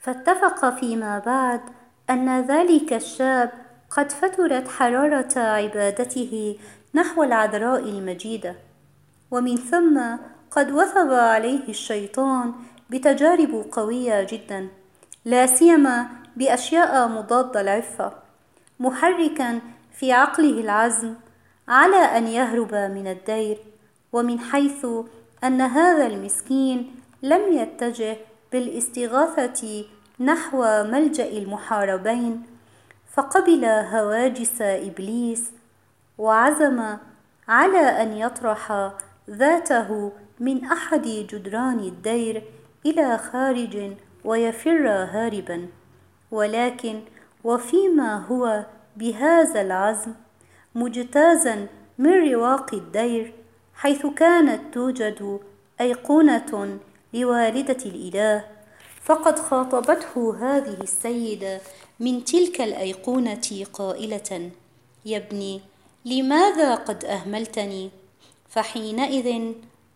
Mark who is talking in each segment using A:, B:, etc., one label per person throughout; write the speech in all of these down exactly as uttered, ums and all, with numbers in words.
A: فاتفق فيما بعد أن ذلك الشاب قد فترت حرارة عبادته نحو العذراء المجيدة، ومن ثم قد وثب عليه الشيطان بتجارب قوية جدا، لا سيما بأشياء مضادة العفة، محركا في عقله العزم على أن يهرب من الدير. ومن حيث أن هذا المسكين لم يتجه بالاستغاثة نحو ملجأ المحاربين، فقبل هواجس إبليس وعزم على أن يطرح ذاته من أحد جدران الدير إلى خارج ويفر هاربا. ولكن وفيما هو بهذا العزم مجتازا من رواق الدير، حيث كانت توجد أيقونة لوالدة الإله، فقد خاطبته هذه السيدة من تلك الأيقونة قائلة: يا ابني، لماذا قد أهملتني؟ فحينئذ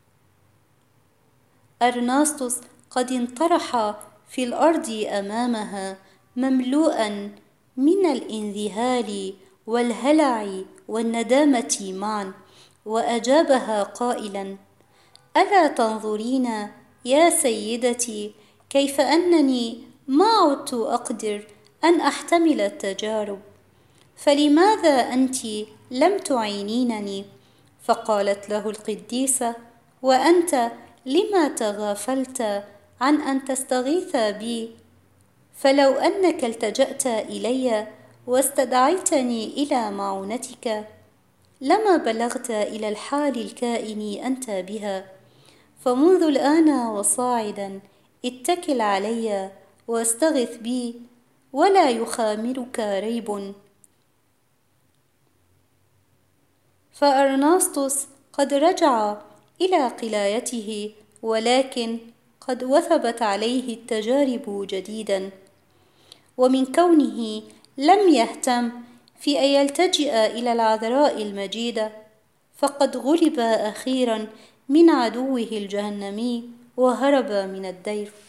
A: أرناستوس قد انطرح في الأرض أمامها مملوءا من الانذهال والهلع والندامة معا، وأجابها قائلا: ألا تنظرين يا سيدتي كيف أنني ما عدت أقدر أن أحتمل التجارب، فلماذا أنت لم تعينينني؟ فقالت له القديسة: وأنت لما تغافلت عن أن تستغيث بي؟ فلو أنك التجأت إلي واستدعيتني إلى معونتك لما بلغت إلى الحال الكائن أنت بها. فمنذ الآن وصاعدا اتكل علي واستغث بي، ولا يخامرك ريب. فأرناستوس قد رجع إلى قلايته، ولكن قد وثبت عليه التجارب جديدا، ومن كونه لم يهتم في أن يلتجئ إلى العذراء المجيدة، فقد غلب أخيرا من عدوه الجهنمي وهرب من الدير.